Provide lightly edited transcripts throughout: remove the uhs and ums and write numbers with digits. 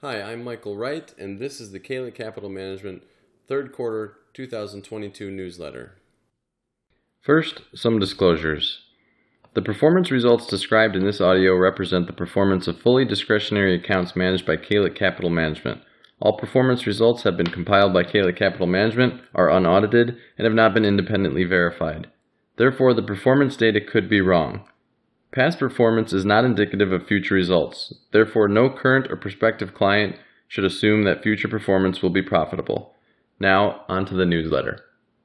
Hi, I'm Michael Wright, and this is the Kayla Capital Management third quarter 2022 newsletter. First, some disclosures. The performance results described in this audio represent the performance of fully discretionary accounts managed by Kayla Capital Management. All performance results have been compiled by Kayla Capital Management, are unaudited, and have not been independently verified. Therefore, the performance data could be wrong. Past performance is not indicative of future results. Therefore, no current or prospective client should assume that future performance will be profitable. Now, on to the newsletter.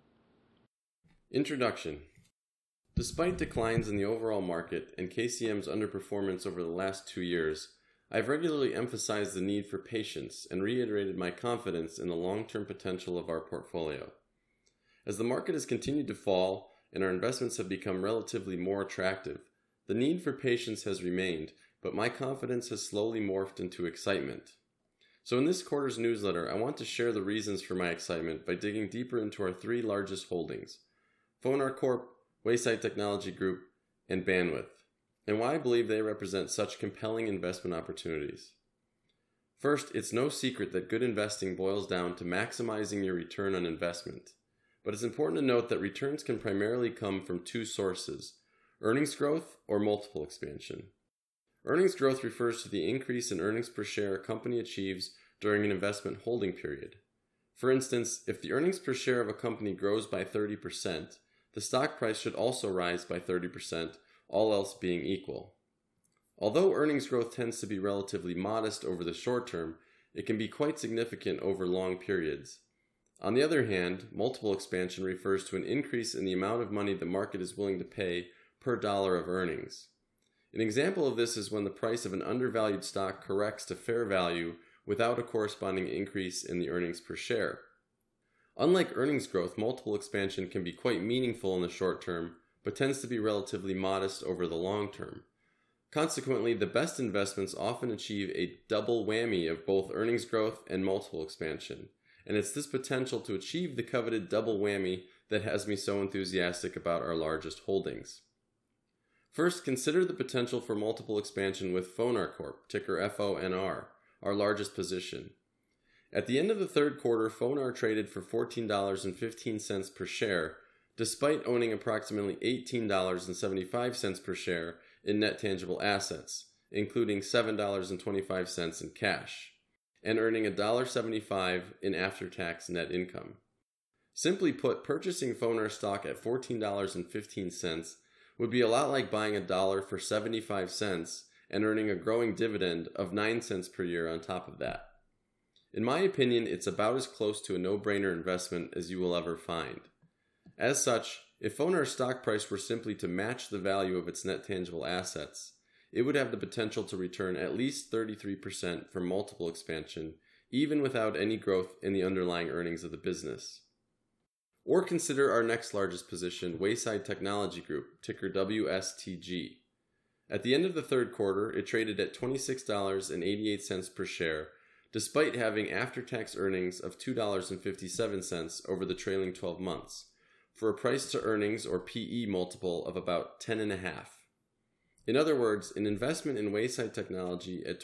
Introduction. Despite declines in the overall market and KCM's underperformance over the last 2 years, I've regularly emphasized the need for patience and reiterated my confidence in the long-term potential of our portfolio. As the market has continued to fall and our investments have become relatively more attractive, the need for patience has remained, but my confidence has slowly morphed into excitement. So in this quarter's newsletter, I want to share the reasons for my excitement by digging deeper into our 3 largest holdings, Fonar Corp, Wayside Technology Group, and Bandwidth, and why I believe they represent such compelling investment opportunities. First, it's no secret that good investing boils down to maximizing your return on investment, but it's important to note that returns can primarily come from 2 sources: earnings growth or multiple expansion. Earnings growth refers to the increase in earnings per share a company achieves during an investment holding period. For instance, if the earnings per share of a company grows by 30%, the stock price should also rise by 30%, all else being equal. Although earnings growth tends to be relatively modest over the short term, it can be quite significant over long periods. On the other hand, multiple expansion refers to an increase in the amount of money the market is willing to pay per dollar of earnings. An example of this is when the price of an undervalued stock corrects to fair value without a corresponding increase in the earnings per share. Unlike earnings growth, multiple expansion can be quite meaningful in the short term, but tends to be relatively modest over the long term. Consequently, the best investments often achieve a double whammy of both earnings growth and multiple expansion, and it's this potential to achieve the coveted double whammy that has me so enthusiastic about our largest holdings. First, consider the potential for multiple expansion with Fonar Corp, ticker FONR, our largest position. At the end of the third quarter, Fonar traded for $14.15 per share, despite owning approximately $18.75 per share in net tangible assets, including $7.25 in cash, and earning $1.75 in after-tax net income. Simply put, purchasing Fonar stock at $14.15 would be a lot like buying $1 for 75 cents and earning a growing dividend of 9 cents per year on top of that. In my opinion, it's about as close to a no-brainer investment as you will ever find. As such, if Fonar's stock price were simply to match the value of its net tangible assets, it would have the potential to return at least 33% from multiple expansion, even without any growth in the underlying earnings of the business. Or consider our next largest position, Wayside Technology Group, ticker WSTG. At the end of the third quarter, it traded at $26.88 per share, despite having after-tax earnings of $2.57 over the trailing 12 months, for a price-to-earnings or PE multiple of about 10.5. In other words, an investment in Wayside Technology at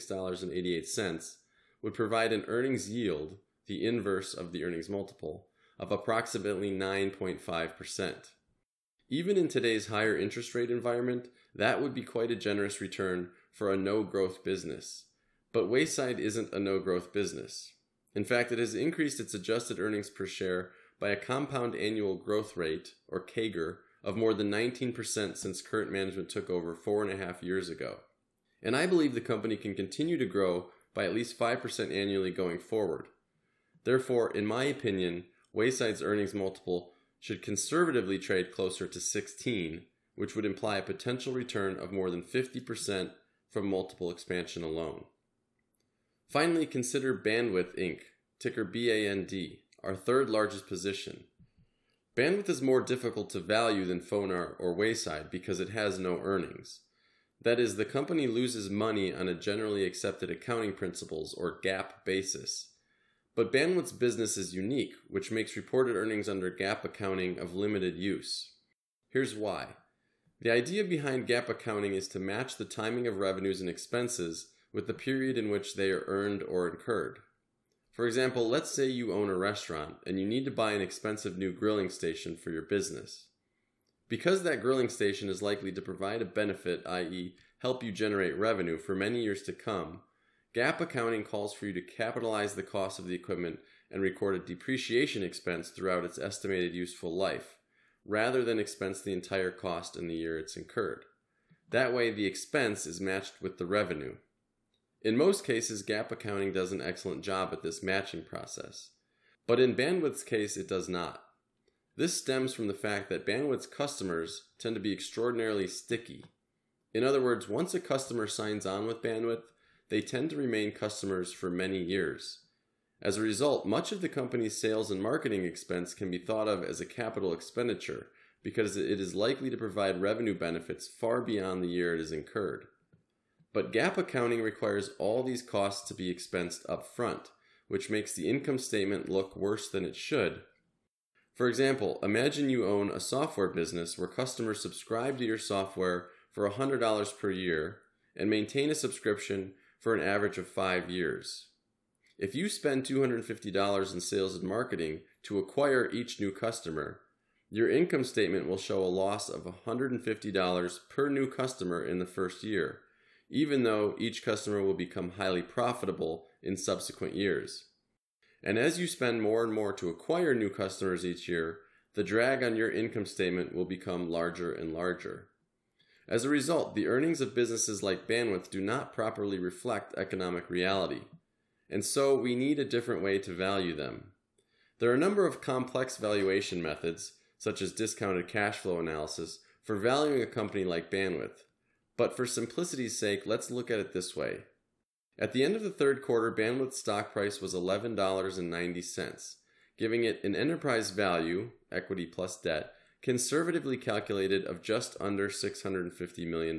$26.88 would provide an earnings yield, the inverse of the earnings multiple, of approximately 9.5%. Even in today's higher interest rate environment, that would be quite a generous return for a no-growth business. But Wayside isn't a no-growth business. In fact, it has increased its adjusted earnings per share by a compound annual growth rate, or CAGR, of more than 19% since current management took over 4.5 years ago. And I believe the company can continue to grow by at least 5% annually going forward. Therefore, in my opinion, Wayside's earnings multiple should conservatively trade closer to 16, which would imply a potential return of more than 50% from multiple expansion alone. Finally, consider Bandwidth Inc., ticker BAND, our third largest position. Bandwidth is more difficult to value than Fonar or Wayside because it has no earnings. That is, the company loses money on a generally accepted accounting principles or GAAP basis. But Bandwidth's business is unique, which makes reported earnings under GAAP accounting of limited use. Here's why. The idea behind GAAP accounting is to match the timing of revenues and expenses with the period in which they are earned or incurred. For example, let's say you own a restaurant and you need to buy an expensive new grilling station for your business. Because that grilling station is likely to provide a benefit, i.e., help you generate revenue for many years to come, GAAP accounting calls for you to capitalize the cost of the equipment and record a depreciation expense throughout its estimated useful life, rather than expense the entire cost in the year it's incurred. That way, the expense is matched with the revenue. In most cases, GAAP accounting does an excellent job at this matching process, but in Bandwidth's case, it does not. This stems from the fact that Bandwidth's customers tend to be extraordinarily sticky. In other words, once a customer signs on with Bandwidth, they tend to remain customers for many years. As a result, much of the company's sales and marketing expense can be thought of as a capital expenditure because it is likely to provide revenue benefits far beyond the year it is incurred. But GAAP accounting requires all these costs to be expensed up front, which makes the income statement look worse than it should. For example, imagine you own a software business where customers subscribe to your software for $100 per year and maintain a subscription for an average of 5 years. If you spend $250 in sales and marketing to acquire each new customer, your income statement will show a loss of $150 per new customer in the first year, even though each customer will become highly profitable in subsequent years. And as you spend more and more to acquire new customers each year, the drag on your income statement will become larger and larger. As a result, the earnings of businesses like Bandwidth do not properly reflect economic reality, and so we need a different way to value them. There are a number of complex valuation methods, such as discounted cash flow analysis, for valuing a company like Bandwidth, but for simplicity's sake, let's look at it this way. At the end of the third quarter, Bandwidth's stock price was $11.90, giving it an enterprise value, equity plus debt, conservatively calculated of just under $650 million.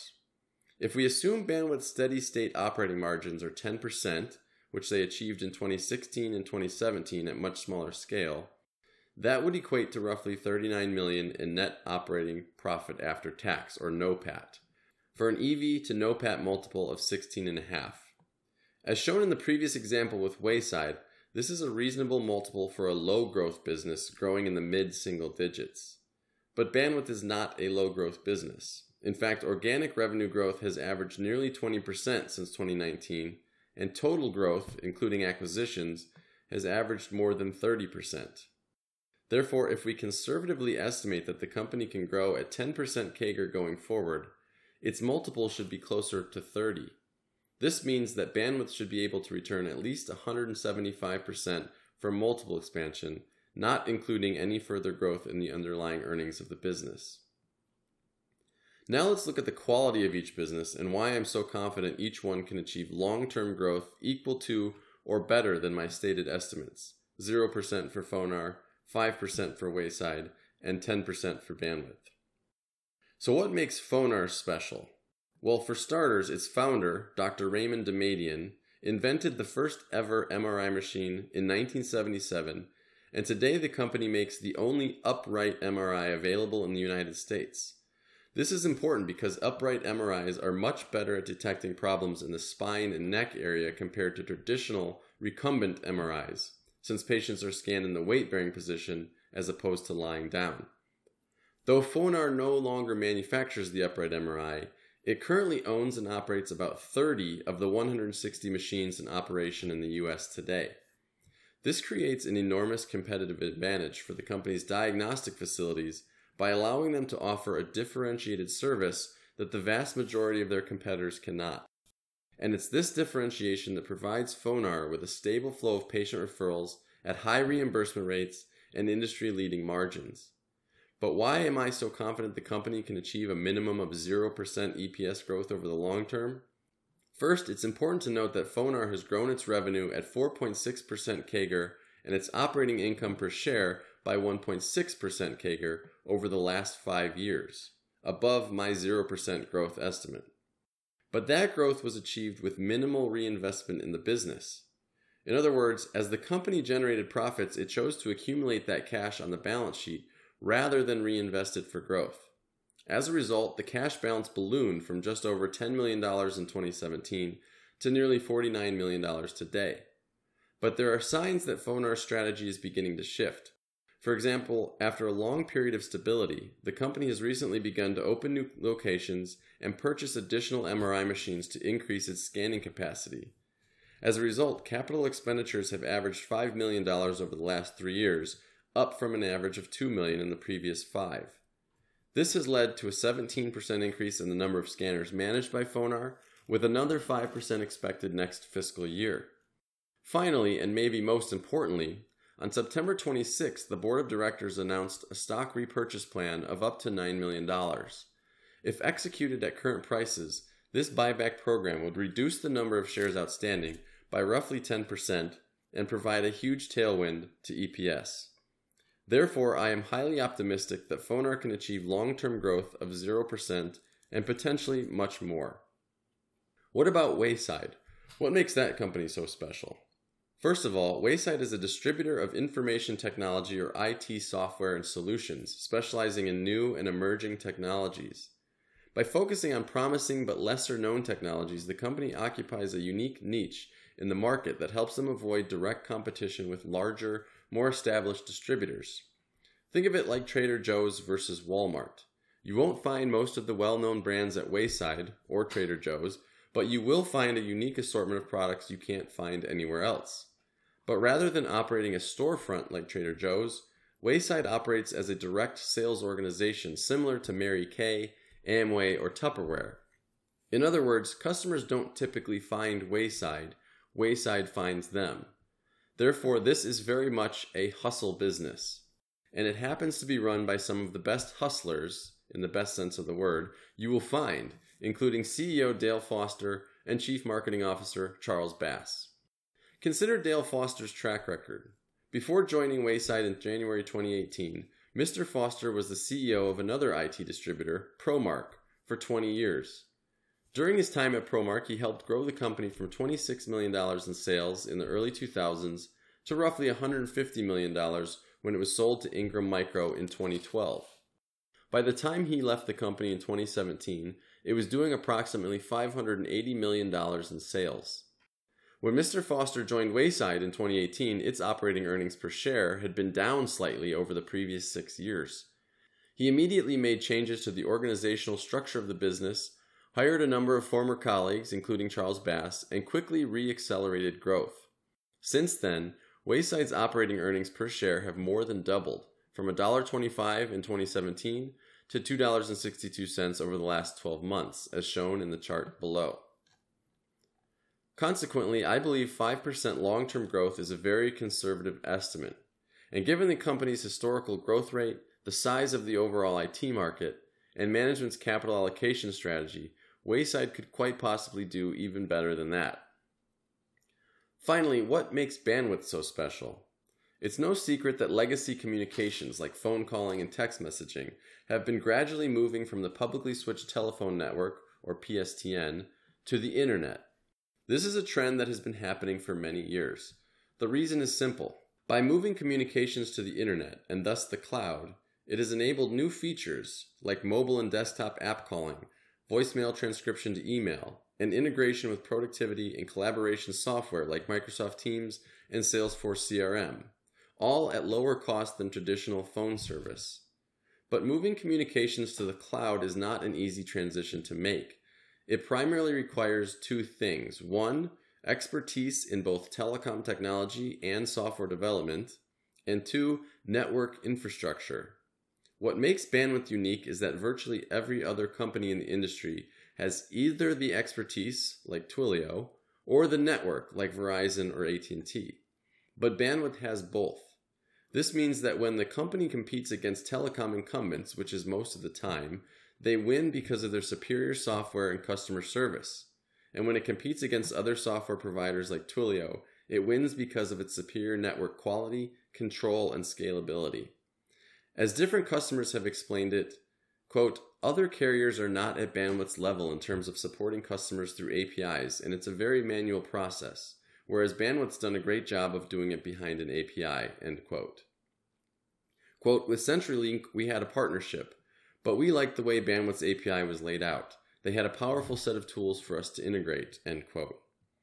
If we assume Bandwidth's steady-state operating margins are 10%, which they achieved in 2016 and 2017 at much smaller scale, that would equate to roughly $39 million in net operating profit after tax, or NOPAT, for an EV to NOPAT multiple of 16.5. As shown in the previous example with Wayside, this is a reasonable multiple for a low-growth business growing in the mid-single digits. But Bandwidth is not a low-growth business. In fact, organic revenue growth has averaged nearly 20% since 2019, and total growth, including acquisitions, has averaged more than 30%. Therefore, if we conservatively estimate that the company can grow at 10% CAGR going forward, its multiple should be closer to 30. This means that Bandwidth should be able to return at least 175% from multiple expansion, not including any further growth in the underlying earnings of the business. Now let's look at the quality of each business and why I'm so confident each one can achieve long-term growth equal to or better than my stated estimates, 0% for Phonar, 5% for Wayside, and 10% for Bandwidth. So what makes Phonar special? Well, for starters, its founder, Dr. Raymond Damadian, invented the first ever MRI machine in 1977, and today the company makes the only upright MRI available in the United States. This is important because upright MRIs are much better at detecting problems in the spine and neck area compared to traditional recumbent MRIs, since patients are scanned in the weight-bearing position as opposed to lying down. Though Phonar no longer manufactures the upright MRI, it currently owns and operates about 30 of the 160 machines in operation in the US today. This creates an enormous competitive advantage for the company's diagnostic facilities by allowing them to offer a differentiated service that the vast majority of their competitors cannot. And it's this differentiation that provides Phonar with a stable flow of patient referrals at high reimbursement rates and industry-leading margins. But why am I so confident the company can achieve a minimum of 0% EPS growth over the long term? First, it's important to note that Phonar has grown its revenue at 4.6% CAGR and its operating income per share by 1.6% CAGR over the last 5 years, above my 0% growth estimate. But that growth was achieved with minimal reinvestment in the business. In other words, as the company generated profits, it chose to accumulate that cash on the balance sheet rather than reinvest it for growth. As a result, the cash balance ballooned from just over $10 million in 2017 to nearly $49 million today. But there are signs that Fonar's strategy is beginning to shift. For example, after a long period of stability, the company has recently begun to open new locations and purchase additional MRI machines to increase its scanning capacity. As a result, capital expenditures have averaged $5 million over the last 3 years, up from an average of $2 million in the previous 5. This has led to a 17% increase in the number of scanners managed by Fonar, with another 5% expected next fiscal year. Finally, and maybe most importantly, on September 26, the board of directors announced a stock repurchase plan of up to $9 million. If executed at current prices, this buyback program would reduce the number of shares outstanding by roughly 10% and provide a huge tailwind to EPS. Therefore, I am highly optimistic that Fonar can achieve long-term growth of 0% and potentially much more. What about Wayside? What makes that company so special? First of all, Wayside is a distributor of information technology or IT software and solutions, specializing in new and emerging technologies. By focusing on promising but lesser-known technologies, the company occupies a unique niche in the market that helps them avoid direct competition with larger, more established distributors. Think of it like Trader Joe's versus Walmart. You won't find most of the well-known brands at Wayside or Trader Joe's, but you will find a unique assortment of products you can't find anywhere else. But rather than operating a storefront like Trader Joe's, Wayside operates as a direct sales organization similar to Mary Kay, Amway, or Tupperware. In other words, customers don't typically find Wayside, Wayside finds them. Therefore, this is very much a hustle business, and it happens to be run by some of the best hustlers, in the best sense of the word, you will find, including CEO Dale Foster and Chief Marketing Officer Charles Bass. Consider Dale Foster's track record. Before joining Wayside in January 2018, Mr. Foster was the CEO of another IT distributor, Promark, for 20 years. During his time at Promark, he helped grow the company from $26 million in sales in the early 2000s to roughly $150 million when it was sold to Ingram Micro in 2012. By the time he left the company in 2017, it was doing approximately $580 million in sales. When Mr. Foster joined Wayside in 2018, its operating earnings per share had been down slightly over the previous 6 years. He immediately made changes to the organizational structure of the business, hired a number of former colleagues, including Charles Bass, and quickly re-accelerated growth. Since then, Wayside's operating earnings per share have more than doubled, from $1.25 in 2017 to $2.62 over the last 12 months, as shown in the chart below. Consequently, I believe 5% long-term growth is a very conservative estimate, and given the company's historical growth rate, the size of the overall IT market, and management's capital allocation strategy, Wayside could quite possibly do even better than that. Finally, what makes Bandwidth so special? It's no secret that legacy communications like phone calling and text messaging have been gradually moving from the publicly switched telephone network, or PSTN, to the internet. This is a trend that has been happening for many years. The reason is simple. By moving communications to the internet, and thus the cloud, it has enabled new features like mobile and desktop app calling, voicemail transcription to email, and integration with productivity and collaboration software like Microsoft Teams and Salesforce CRM, all at lower cost than traditional phone service. But moving communications to the cloud is not an easy transition to make. It primarily requires two things. One, expertise in both telecom technology and software development, and two, network infrastructure. What makes Bandwidth unique is that virtually every other company in the industry has either the expertise, like Twilio, or the network, like Verizon or AT&T. But Bandwidth has both. This means that when the company competes against telecom incumbents, which is most of the time, they win because of their superior software and customer service. And when it competes against other software providers like Twilio, it wins because of its superior network quality, control, and scalability. As different customers have explained it, quote, other carriers are not at Bandwidth's level in terms of supporting customers through APIs, and it's a very manual process, whereas Bandwidth's done a great job of doing it behind an API, end quote. Quote, with CenturyLink, we had a partnership, but we liked the way Bandwidth's API was laid out. They had a powerful set of tools for us to integrate, end quote.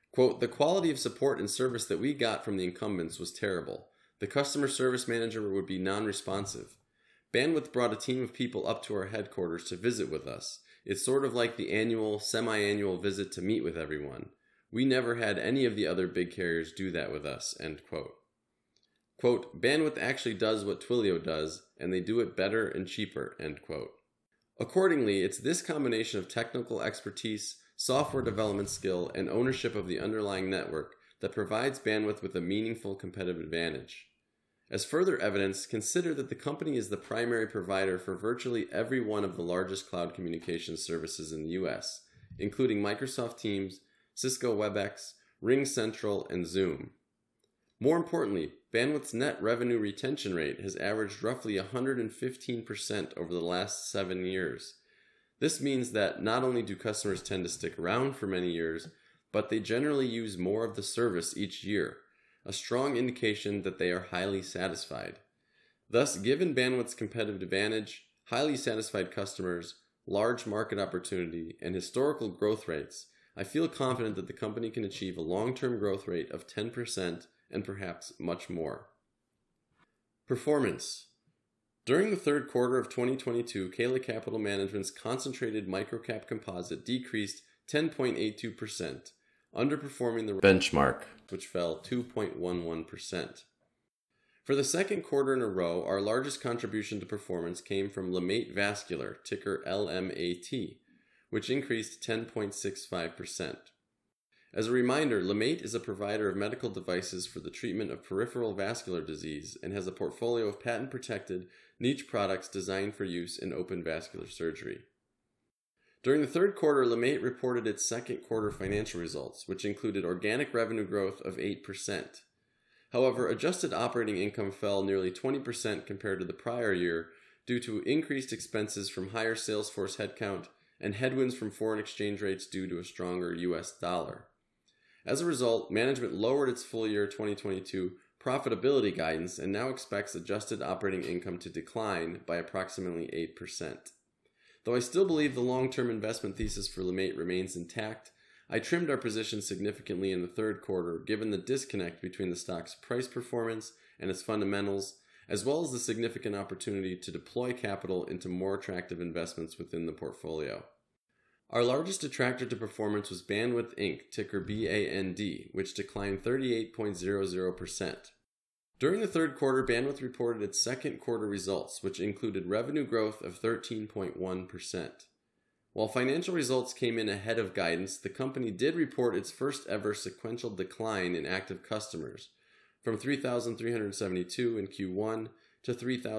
Quote, "The quality of support and service that we got from the incumbents was terrible. The customer service manager would be non-responsive. Bandwidth brought a team of people up to our headquarters to visit with us. It's sort of like the annual, semi-annual visit to meet with everyone. We never had any of the other big carriers do that with us," end quote. Quote, "Bandwidth actually does what Twilio does, and they do it better and cheaper," end quote. Accordingly, it's this combination of technical expertise, software development skill, and ownership of the underlying network that provides Bandwidth with a meaningful competitive advantage. As further evidence, consider that the company is the primary provider for virtually every one of the largest cloud communications services in the US, including Microsoft Teams, Cisco WebEx, RingCentral, and Zoom. More importantly, Bandwidth's net revenue retention rate has averaged roughly 115% over the last 7 years. This means that not only do customers tend to stick around for many years, but they generally use more of the service each year, a strong indication that they are highly satisfied. Thus, given Bandwidth's competitive advantage, highly satisfied customers, large market opportunity, and historical growth rates, I feel confident that the company can achieve a long-term growth rate of 10% and perhaps much more. Performance. During the third quarter of 2022, Kayla Capital Management's concentrated microcap composite decreased 10.82%, underperforming the benchmark, which fell 2.11%. For the second quarter in a row, our largest contribution to performance came from LeMaitre Vascular, ticker LMAT, which increased 10.65%. As a reminder, LeMaitre is a provider of medical devices for the treatment of peripheral vascular disease and has a portfolio of patent-protected, niche products designed for use in open vascular surgery. During the third quarter, LeMaitre reported its second quarter financial results, which included organic revenue growth of 8%. However, adjusted operating income fell nearly 20% compared to the prior year due to increased expenses from higher Salesforce headcount and headwinds from foreign exchange rates due to a stronger US dollar. As a result, management lowered its full year 2022 profitability guidance and now expects adjusted operating income to decline by approximately 8%. Though I still believe the long-term investment thesis for LeMaitre remains intact, I trimmed our position significantly in the third quarter given the disconnect between the stock's price performance and its fundamentals, as well as the significant opportunity to deploy capital into more attractive investments within the portfolio. Our largest detractor to performance was Bandwidth Inc., ticker BAND, which declined 38.00%. During the third quarter, Bandwidth reported its second quarter results, which included revenue growth of 13.1%. While financial results came in ahead of guidance, the company did report its first ever sequential decline in active customers, from 3,372 in Q1 to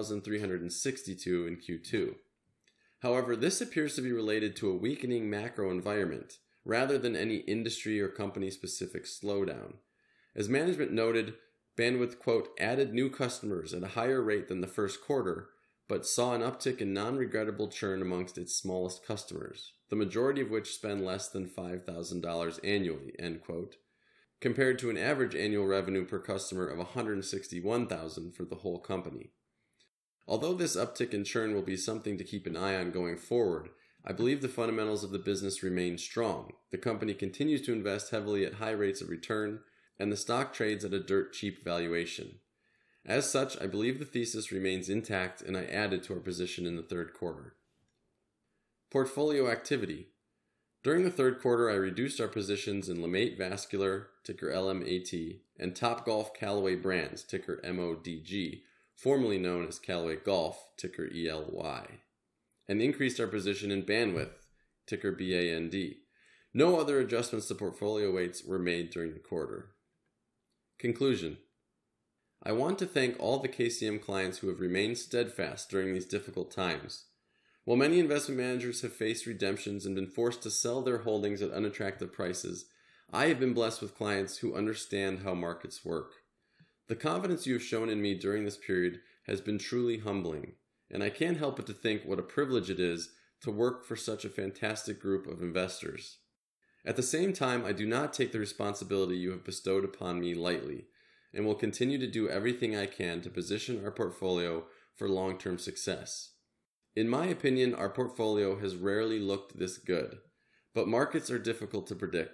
3,362 in Q2. However, this appears to be related to a weakening macro environment, rather than any industry or company-specific slowdown. As management noted, Bandwidth, quote, "added new customers at a higher rate than the first quarter, but saw an uptick in non-regrettable churn amongst its smallest customers, the majority of which spend less than $5,000 annually," end quote, compared to an average annual revenue per customer of $161,000 for the whole company. Although this uptick in churn will be something to keep an eye on going forward, I believe the fundamentals of the business remain strong. The company continues to invest heavily at high rates of return, and the stock trades at a dirt cheap valuation. As such, I believe the thesis remains intact, and I added to our position in the third quarter. Portfolio activity. During the third quarter, I reduced our positions in LeMaitre Vascular, ticker LMAT, and Topgolf Callaway Brands, ticker MODG, formerly known as Callaway Golf, ticker ELY, and increased our position in Bandwidth, ticker BAND. No other adjustments to portfolio weights were made during the quarter. Conclusion. I want to thank all the KCM clients who have remained steadfast during these difficult times. While many investment managers have faced redemptions and been forced to sell their holdings at unattractive prices, I have been blessed with clients who understand how markets work. The confidence you have shown in me during this period has been truly humbling, and I can't help but to think what a privilege it is to work for such a fantastic group of investors. At the same time, I do not take the responsibility you have bestowed upon me lightly, and will continue to do everything I can to position our portfolio for long-term success. In my opinion, our portfolio has rarely looked this good, but markets are difficult to predict,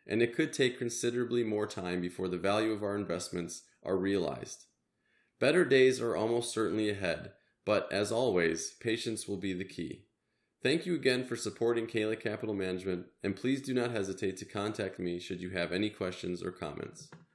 and it could take considerably more time before the value of our investments are realized. Better days are almost certainly ahead, but as always, patience will be the key. Thank you again for supporting Kayla Capital Management, and please do not hesitate to contact me should you have any questions or comments.